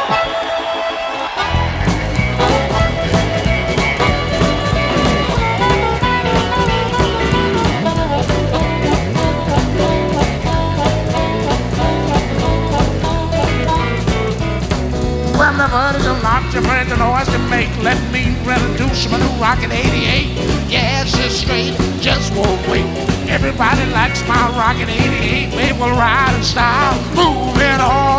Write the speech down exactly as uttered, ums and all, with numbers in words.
Well, never is a lot different than noise to make. Let me introduce my new Rocket eighty-eight. Yeah, it's just straight, just won't wait. Everybody likes my Rocket eighty-eight. We will ride in style, moving all